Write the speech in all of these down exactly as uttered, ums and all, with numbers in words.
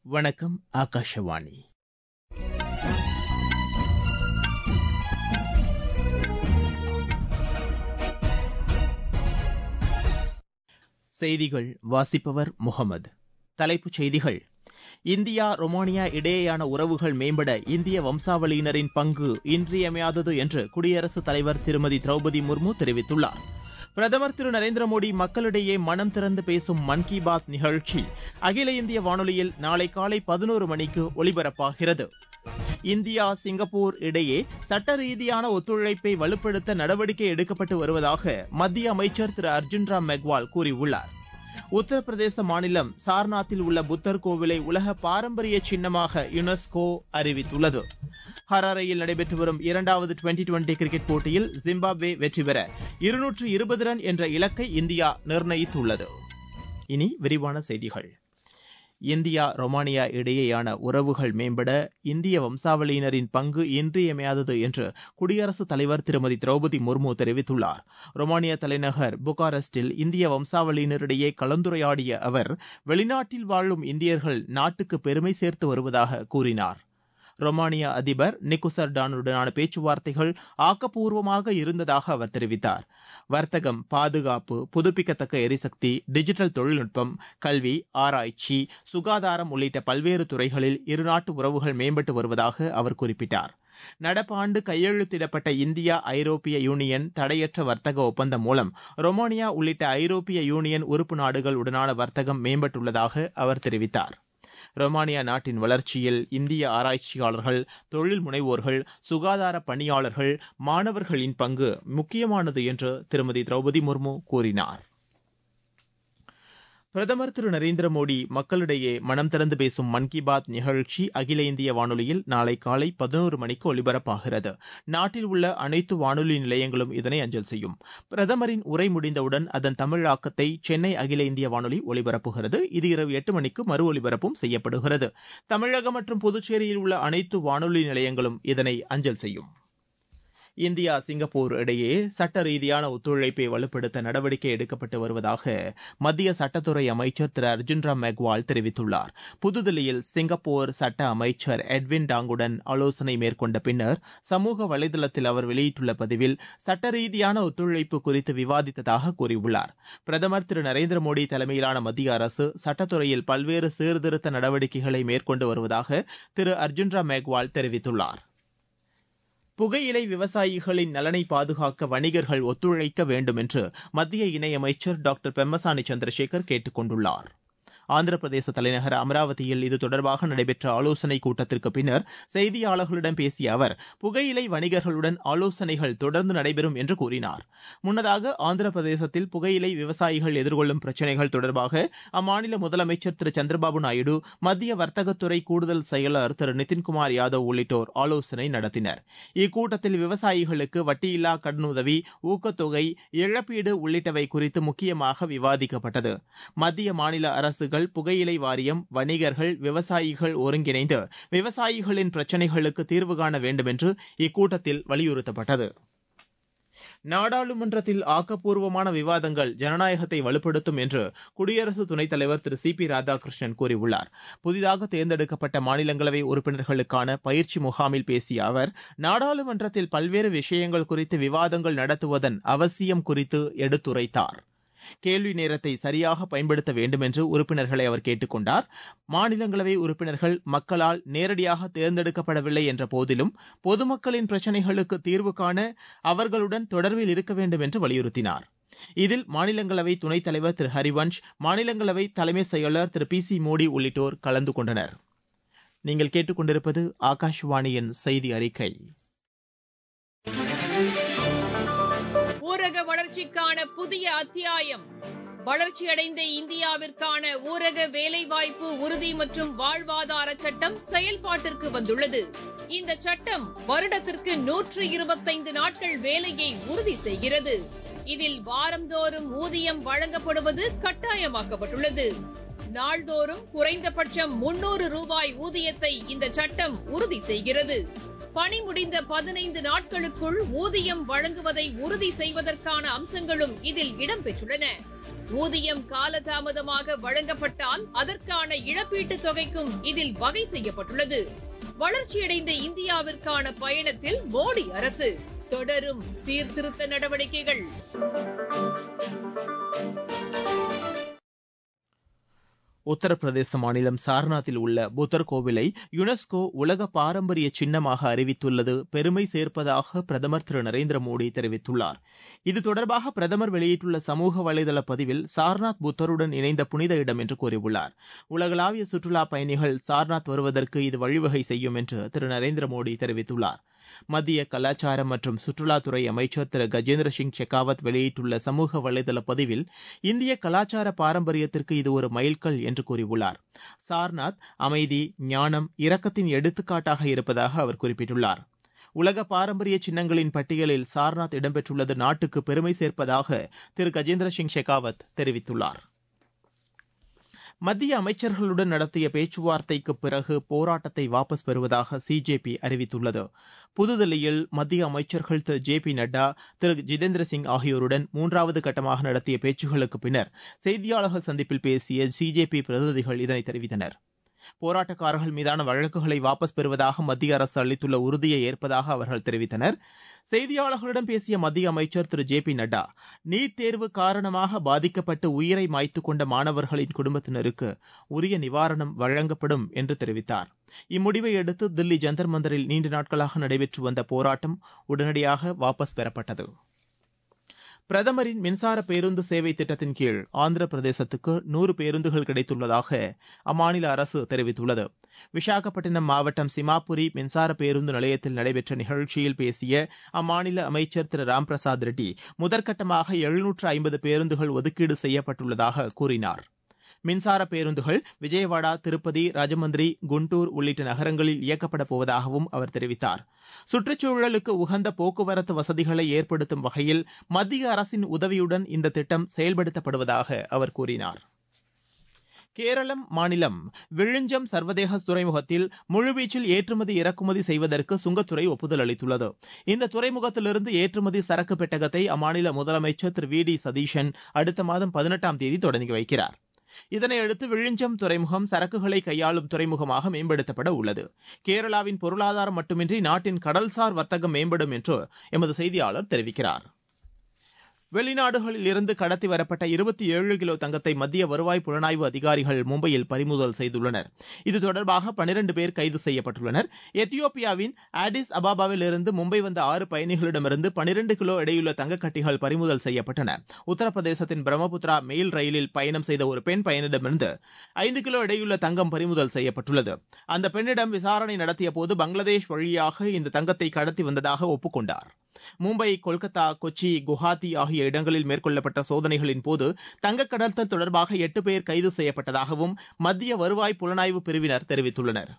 வணக்கம். ஆகாஷவாணி. செய்திகள் வாசிப்பவர் முகமது. தலைப்புச் செய்திகள். இந்தியா ரொமானியா இடையேயான உறவுகள் மேம்பட இந்திய வம்சாவளியினரின் பங்கு இன்றியமையாதது என்று குடியரசுத் தலைவர் திருமதி திரௌபதி முர்மு தெரிவித்துள்ளார். பிரதமர் திரு நரேந்திர மோடி மக்களிடையே மனம் திறந்து பேசும் மன் கி பாத் நிகழ்ச்சி அகில இந்திய வானொலியில் நாளை காலை பதினோரு மணிக்கு ஒலிபரப்பாகிறது. இந்தியா சிங்கப்பூர் இடையே சட்ட ரீதியான ஒத்துழைப்பை வலுப்படுத்த நடவடிக்கை எடுக்கப்பட்டு வருவதாக மத்திய அமைச்சர் திரு அர்ஜுன் ராம் மெக்வால் கூறியுள்ளார். உத்தரப்பிரதேச மாநிலம் சார்நாத்தில் உள்ள புத்தர் கோவிலை உலக பாரம்பரிய சின்னமாக யுனெஸ்கோ அறிவித்துள்ளது. ஹராரேயில் நடைபெற்று வரும் இரண்டாவது டுவெண்டி டுவெண்டி கிரிக்கெட் போட்டியில் ஜிம்பாப்வே வெற்றி பெற இருநூற்று இருபது ரன் என்ற இலக்கை இந்தியா நிர்ணயித்துள்ளது. இனி விரிவான செய்திகள். இந்தியா ரொமானியா இடையேயான உறவுகள் மேம்பட இந்திய வம்சாவளியினரின் பங்கு இன்றியமையாதது என்று குடியரசுத் தலைவர் திருமதி திரௌபதி முர்மு தெரிவித்துள்ளார். ரொமானியா தலைநகர் புகாரெஸ்டில் இந்திய வம்சாவளியினரிடையே கலந்துரையாடிய அவர் வெளிநாட்டில் வாழும் இந்தியர்கள் நாட்டுக்கு பெருமை சேர்த்து வருவதாக கூறினார். ரொமானிய அதிபர் நிக்குசர் டானுடனான பேச்சுவார்த்தைகள் ஆக்கப்பூர்வமாக இருந்ததாக அவர் தெரிவித்தார். வர்த்தகம், பாதுகாப்பு, புதுப்பிக்கத்தக்க எரிசக்தி, டிஜிட்டல் தொழில்நுட்பம், கல்வி, ஆராய்ச்சி, சுகாதாரம் உள்ளிட்ட பல்வேறு துறைகளில் இருநாட்டு உறவுகள் மேம்பட்டு வருவதாக அவர் குறிப்பிட்டார். நடப்பாண்டு கையெழுத்திடப்பட்ட இந்தியா ஐரோப்பிய யூனியன் தடையற்ற வர்த்தக ஒப்பந்தம் மூலம் ரொமானியா உள்ளிட்ட ஐரோப்பிய யூனியன் உறுப்பு நாடுகள் உடனான வர்த்தகம் மேம்பட்டுள்ளதாக அவர் தெரிவித்தார். ரொமானியா நாட்டின் வளர்ச்சியில் இந்திய ஆராய்ச்சியாளர்கள், தொழில் முனைவோர்கள், சுகாதார பணியாளர்கள், மாணவர்களின் பங்கு முக்கியமானது என்று திருமதி திரௌபதி முர்மு கூறினார். பிரதமர் திரு நரேந்திர மோடி மக்களிடையே மனம் திறந்து பேசும் மன் கி பாத் நிகழ்ச்சி அகில இந்திய வானொலியில் நாளை காலை பதினோரு மணிக்கு ஒலிபரப்பாகிறது. நாட்டில் உள்ள அனைத்து வானொலி நிலையங்களும் இதனை அஞ்சல் செய்யும். பிரதமரின் உரை முடிந்தவுடன் அதன் தமிழாக்கத்தை சென்னை அகில இந்திய வானொலி ஒலிபரப்புகிறது. இது இரவு எட்டு மணிக்கு மறு ஒலிபரப்பும் செய்யப்படுகிறது. தமிழகம் மற்றும் புதுச்சேரியில் உள்ள அனைத்து வானொலி நிலையங்களும் இதனை அஞ்சல் செய்யும். இந்தியா சிங்கப்பூர் இடையே சட்ட ரீதியான ஒத்துழைப்பை வலுப்படுத்த நடவடிக்கை எடுக்கப்பட்டு வருவதாக மத்திய சட்டத்துறை அமைச்சர் திரு அர்ஜுன் ராம் மெக்வால் தெரிவித்துள்ளார். புதுதில்லியில் சிங்கப்பூர் சட்ட அமைச்சர் எட்வின் டாங்குடன் ஆலோசனை மேற்கொண்ட பின்னர் சமூக வலைதளத்தில் அவர் வெளியிட்டுள்ள பதிவில் சட்ட ரீதியான ஒத்துழைப்பு குறித்து விவாதித்ததாக கூறியுள்ளார். பிரதமர் திரு நரேந்திர மோடி தலைமையிலான மத்திய அரசு சட்டத்துறையில் பல்வேறு சீர்திருத்த நடவடிக்கைகளை மேற்கொண்டு வருவதாக திரு அர்ஜுன் ராம் மெக்வால் தெரிவித்துள்ளார். புகையிலை விவசாயிகளின் நலனை பாதுகாக்க வணிகர்கள் ஒத்துழைக்க வேண்டும் என்று மத்திய இணையமைச்சர் டாக்டர் பெம்மசானி சந்திரசேகர் கேட்டுக் கொண்டுள்ளார். ஆந்திர பிரதேச தலைநகர் அமராவதியில் இது தொடர்பாக நடைபெற்ற ஆலோசனைக் கூட்டத்திற்கு பின்னர் செய்தியாளர்களிடம் பேசிய அவர் புகையிலை வணிகர்களுடன் ஆலோசனைகள் தொடர்ந்து நடைபெறும் என்று கூறினார். முன்னதாக ஆந்திர பிரதேசத்தில் புகையிலை விவசாயிகள் எதிர்கொள்ளும் பிரச்சினைகள் தொடர்பாக அம்மாநில முதலமைச்சர் திரு சந்திரபாபு நாயுடு, மத்திய வர்த்தகத்துறை கூடுதல் செயலர் திரு நிதின்குமார் யாதவ் உள்ளிட்டோர் ஆலோசனை நடத்தினர். இக்கூட்டத்தில் விவசாயிகளுக்கு வட்டியில்லா கடனுதவி, ஊக்கத்தொகை, இழப்பீடு உள்ளிட்டவை குறித்து முக்கியமாக விவாதிக்கப்பட்டது. மத்திய மாநில அரசுகள், புகையிலை வாரியம், வணிகர்கள், விவசாயிகள் ஒருங்கிணைந்து விவசாயிகளின் பிரச்சினைகளுக்கு தீர்வு காண வேண்டும் என்று இக்கூட்டத்தில் வலியுறுத்தப்பட்டது. நாடாளுமன்றத்தில் ஆக்கப்பூர்வமான விவாதங்கள் ஜனநாயகத்தை வலுப்படுத்தும் என்று குடியரசு துணைத் தலைவர் திரு சி பி ராதாகிருஷ்ணன் கூறியுள்ளார். புதிதாக தேர்ந்தெடுக்கப்பட்ட மாநிலங்களவை உறுப்பினர்களுக்கான பயிற்சி முகாமில் பேசிய அவர் நாடாளுமன்றத்தில் பல்வேறு விஷயங்கள் குறித்து விவாதங்கள் நடத்துவதன் அவசியம் குறித்து எடுத்துரைத்தார். கேள்வி நேரத்தை சரியாக பயன்படுத்த வேண்டும் என்று உறுப்பினர்களை அவர் கேட்டுக் கொண்டார். மாநிலங்களவை உறுப்பினர்கள் மக்களால் நேரடியாக தேர்ந்தெடுக்கப்படவில்லை என்ற போதிலும் பொதுமக்களின் பிரச்சினைகளுக்கு தீர்வு காண அவர்களுடன் தொடர்பில் இருக்க வேண்டும் என்று வலியுறுத்தினார். இதில் மாநிலங்களவை துணைத் தலைவர் திரு ஹரிவன்ஷ், மாநிலங்களவை தலைமை செயலர் திரு பி சி மோடி உள்ளிட்டோர் கலந்து கொண்டனர். நீங்கள் கேட்டுக் கொண்டிருப்பது ஆகாஷவாணியின் செய்தி அறிக்கை. ஊரக வளர்ச்சிக்கான புதிய அத்தியாயம். வளர்ச்சியடைந்த இந்தியாவிற்கான ஊரக வேலைவாய்ப்பு உறுதி மற்றும் வாழ்வாதார சட்டம் செயல்பாட்டிற்கு வந்துள்ளது. இந்த சட்டம் வருடத்திற்கு நூற்று இருபத்தைந்து நாட்கள் வேலையை உறுதி செய்கிறது. இதில் வாரந்தோறும் ஊதியம் வழங்கப்படுவது கட்டாயமாக்கப்பட்டுள்ளது. நாள்தோறும் குறைந்தபட்சம் முன்னூறு ரூபாய் ஊதியத்தை இந்த சட்டம் உறுதி செய்கிறது. பணி முடிந்த பதினைந்து நாட்களுக்குள் ஊதியம் வழங்குவதை உறுதி செய்வதற்கான அம்சங்களும் இதில் இடம்பெற்றுள்ளன. ஊதியம் காலதாமதமாக வழங்கப்பட்டால் அதற்கான இழப்பீட்டுத் தொகைக்கும் இதில் வகை செய்யப்பட்டுள்ளது. வளர்ச்சியடைந்த இந்தியாவிற்கான பயணத்தில் மோடி அரசு தொடரும் சீர்திருத்த நடவடிக்கைகள். உத்தரப்பிரதேச மாநிலம் சார்நாத்தில் உள்ள புத்தர் கோவிலை யுனெஸ்கோ உலக பாரம்பரிய சின்னமாக அறிவித்துள்ளது பெருமை சேர்ப்பதாக பிரதமர் திரு நரேந்திர மோடி தெரிவித்துள்ளார். இது தொடர்பாக பிரதமர் வெளியிட்டுள்ள சமூக வலைதள பதிவில் சார்நாத் புத்தருடன் இணைந்த புனித இடம் என்று கூறியுள்ளார். உலகளாவிய சுற்றுலா பயணிகள் சார்நாத் வருவதற்கு இது வழிவகை செய்யும் என்று திரு நரேந்திர மோடி தெரிவித்துள்ளார். மத்திய கலாச்சாரம் மற்றும் சுற்றுலாத்துறை அமைச்சர் திரு கஜேந்திர சிங் ஷெகாவத் வெளியிட்டுள்ள சமூக வலைதள பதிவில் இந்திய கலாச்சார பாரம்பரியத்திற்கு இது ஒரு மைல்கல் என்று கூறியுள்ளார். சார்நாத் அமைதி, ஞானம், இரக்கத்தின் எடுத்துக்காட்டாக இருப்பதாக அவர் குறிப்பிட்டுள்ளார். உலக பாரம்பரிய சின்னங்களின் பட்டியலில் சார்நாத் இடம்பெற்றுள்ளது நாட்டுக்கு பெருமை சேர்ப்பதாக திரு கஜேந்திர சிங் ஷெகாவத் தெரிவித்துள்ளார். மத்திய அமைச்சர்களுடன் நடத்திய பேச்சுவார்த்தைக்கு பிறகு போராட்டத்தை வாபஸ் பெறுவதாக சிஜேபி அறிவித்துள்ளது. புதுதில்லியில் மத்திய அமைச்சர்கள் திரு ஜே பி நட்டா, திரு ஜிதேந்திர சிங் ஆகியோருடன் மூன்றாவது கட்டமாக நடத்திய பேச்சுகளுக்கு பின்னர் செய்தியாளர்கள் சந்திப்பில் பேசிய சிஜேபி பிரதிநிதிகள் இதனை தெரிவித்தனர். போராட்டக்காரர்கள் மீதான வழக்குகளை வாபஸ் பெறுவதாக மத்திய அரசு அளித்துள்ள உறுதியை ஏற்பதாக அவர்கள் தெரிவித்தனர். செய்தியாளர்களிடம் பேசிய மத்திய அமைச்சர் திரு ஜே பி நட்டா, நீட் தேர்வு காரணமாக பாதிக்கப்பட்டு உயிரை மாய்த்துக் கொண்ட மாணவர்களின் குடும்பத்தினருக்கு உரிய நிவாரணம் வழங்கப்படும் என்று தெரிவித்தார். இம்முடிவை அடுத்து தில்லி ஜந்தர் மந்தரில் நீண்ட நாட்களாக நடைபெற்று வந்த போராட்டம் உடனடியாக வாபஸ் பெறப்பட்டது. பிரதமரின் மின்சார பேருந்து சேவை திட்டத்தின் கீழ் ஆந்திர பிரதேசத்துக்கு நூறு பேருந்துகள் கிடைத்துள்ளதாக அம்மாநில அரசு தெரிவித்துள்ளது. விசாகப்பட்டினம் மாவட்டம் சிமாபுரி மின்சார பேருந்து நிலையத்தில் நடைபெற்ற நிகழ்ச்சியில் பேசிய அம்மாநில அமைச்சர் திரு ராம்பிரசாத் ரெட்டி, முதற்கட்டமாக எழுநூற்று ஐம்பது பேருந்துகள் ஒதுக்கீடு செய்யப்பட்டுள்ளதாக கூறினார். மின்சார பேருந்துகள் விஜயவாடா, திருப்பதி, ராஜமந்திரி, குண்டூர் உள்ளிட்ட நகரங்களில் இயக்கப்பட போவதாகவும் அவர் தெரிவித்தார். சுற்றுச்சூழலுக்கு உகந்த போக்குவரத்து வசதிகளை ஏற்படுத்தும் வகையில் மத்திய அரசின் உதவியுடன் இந்த திட்டம் செயல்படுத்தப்படுவதாக அவர் கூறினார். கேரளம் மாநிலம் விழுஞ்சம் சர்வதேச துறைமுகத்தில் முழுவீச்சில் ஏற்றுமதி இறக்குமதி செய்வதற்கு சுங்கத்துறை ஒப்புதல் அளித்துள்ளது. இந்த துறைமுகத்திலிருந்து ஏற்றுமதி சரக்கு பெட்டகத்தை அம்மாநில முதலமைச்சர் திரு வி டி சதீஷன் அடுத்த மாதம் பதினெட்டாம் தேதி தொடங்கி வைக்கிறார். இதனையடுத்து விழுஞ்சம் துறைமுகம் சரக்குகளை கையாளும் துறைமுகமாக மேம்படுத்தப்பட உள்ளது. கேரளாவின் பொருளாதாரம் மட்டுமின்றி நாட்டின் கடல்சார் வர்த்தகம் மேம்படும் என்று எமது செய்தியாளர் தெரிவிக்கிறார். வெளிநாடுகளில் இருந்து கடத்தி வரப்பட்ட இருபத்தி ஏழு கிலோ தங்கத்தை மத்திய வருவாய் புலனாய்வு அதிகாரிகள் மும்பையில் பறிமுதல் செய்துள்ளனர். இது தொடர்பாக பனிரண்டு பேர் கைது செய்யப்பட்டுள்ளனர். எத்தியோப்பியாவின் ஆடிஸ் அபாபாவில் இருந்து மும்பை வந்த ஆறு பயணிகளிடமிருந்து பனிரண்டு கிலோ எடையுள்ள தங்கக்கட்டிகள் பறிமுதல் செய்யப்பட்டன. உத்தரப்பிரதேசத்தின் பிரம்மபுத்திரா மெயில் ரயிலில் பயணம் செய்த ஒரு பெண் பயணியிடமிருந்து ஐந்து கிலோ எடையுள்ள தங்கம் பறிமுதல் செய்யப்பட்டுள்ளது. அந்த பெண்ணிடம் விசாரணை நடத்திய போது பங்களாதேஷ் வழியாக இந்த தங்கத்தை கடத்தி வந்ததாக ஒப்புக்கொண்டார். மும்பை, கொல்கத்தா, கொச்சி, குவஹாத்தி ஆகிய இடங்களில் மேற்கொள்ளப்பட்ட சோதனைகளின் போது தங்கக் கடத்தல் தொடர்பாக எட்டு பேர் கைது செய்யப்பட்டதாகவும் மத்திய வருவாய் புலனாய்வு பிரிவினர் தெரிவித்துள்ளனர்.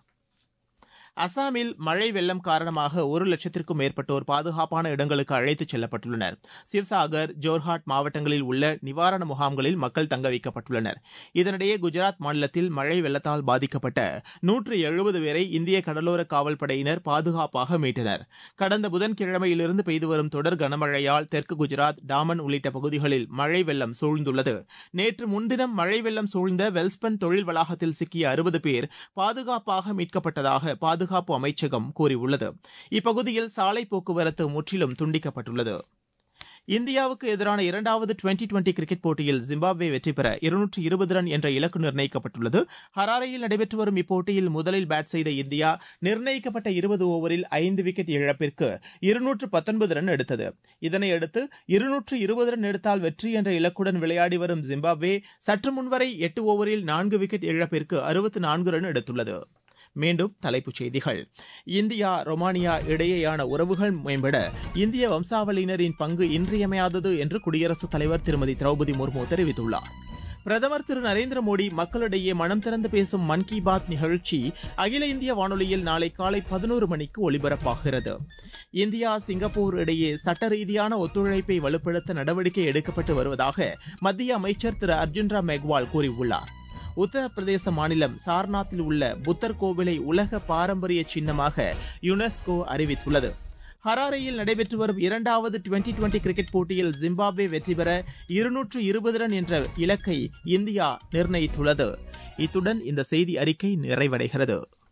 அசாமில் மழை வெள்ளம் காரணமாக ஒரு லட்சத்திற்கும் மேற்பட்டோர் பாதுகாப்பான இடங்களுக்கு அழைத்துச் செல்லப்பட்டுள்ளனர். சிவ்சாகர், ஜோர்ஹாட் மாவட்டங்களில் உள்ள நிவாரண முகாம்களில் மக்கள் தங்க வைக்கப்பட்டுள்ளனர். இதனிடையே குஜராத் மாநிலத்தில் மழை வெள்ளத்தால் பாதிக்கப்பட்ட நூற்று எழுபது பேரை இந்திய கடலோர காவல்படையினர் பாதுகாப்பாக மீட்டனர். கடந்த புதன்கிழமையிலிருந்து பெய்து வரும் தொடர் கனமழையால் தெற்கு குஜராத், டாமன் உள்ளிட்ட பகுதிகளில் மழை வெள்ளம் சூழ்ந்துள்ளது. நேற்று முன்தினம் மழை வெள்ளம் சூழ்ந்த வெல்ஸ்பன் தொழில் வளாகத்தில் சிக்கிய அறுபது பேர் பாதுகாப்பாக மீட்கப்பட்டதாக பாதுகாப்பு அமைச்சகம் கூறியுள்ளது. இப்பகுதியில் சாலை போக்குவரத்து முற்றிலும் துண்டிக்கப்பட்டுள்ளது. இந்தியாவுக்கு எதிரான இரண்டாவது டுவெண்டி டுவெண்டி கிரிக்கெட் போட்டியில் ஜிம்பாப்வே வெற்றி பெற இருநூற்று இருபது ரன் என்ற இலக்கு நிர்ணயிக்கப்பட்டுள்ளது. ஹராரேயில் நடைபெற்று வரும் இப்போட்டியில் முதலில் பேட் செய்த இந்தியா நிர்ணயிக்கப்பட்ட இருபது ஓவரில் ஐந்து விக்கெட் இழப்பிற்கு இருநூற்று பத்தொன்பது ரன் எடுத்தது. இதனையடுத்து இருநூற்று இருபது ரன் எடுத்தால் வெற்றி என்ற இலக்குடன் விளையாடி வரும் ஜிம்பாப்வே சற்று முன்வரை எட்டு ஓவரில் நான்கு விக்கெட் இழப்பிற்கு அறுபத்து நான்கு ரன் எடுத்துள்ளது. மீண்டும் தலைப்புச் செய்திகள். இந்தியா ரொமானியா இடையேயான உறவுகள் மேம்பட இந்திய வம்சாவளியினரின் பங்கு இன்றியமையாதது என்று குடியரசுத் தலைவர் திருமதி திரௌபதி முர்மு தெரிவித்துள்ளார். பிரதமர் திரு நரேந்திர மோடி மக்களிடையே மனம் திறந்து பேசும் மன் கி பாத் நிகழ்ச்சி அகில இந்திய வானொலியில் நாளை காலை பதினோரு மணிக்கு ஒலிபரப்பாகிறது. இந்தியா, சிங்கப்பூர் இடையே சட்ட ரீதியான ஒத்துழைப்பை வலுப்படுத்த நடவடிக்கை எடுக்கப்பட்டு வருவதாக மத்திய அமைச்சர் திரு அர்ஜுன் ராம் மெக்வால் கூறியுள்ளார். உத்தரப்பிரதேச மாநிலம் சார்நாத்தில் உள்ள புத்தர் கோவிலை உலக பாரம்பரிய சின்னமாக யுனெஸ்கோ அறிவித்துள்ளது. ஹராரேயில் நடைபெற்று வரும் இரண்டாவது டுவெண்டி டுவெண்டி கிரிக்கெட் போட்டியில் ஜிம்பாப்வே வெற்றி பெற இருநூற்று இருபது ரன் என்ற இலக்கை இந்தியா நிர்ணயித்துள்ளது. இத்துடன் இந்த செய்தி அறிக்கை நிறைவடைகிறது.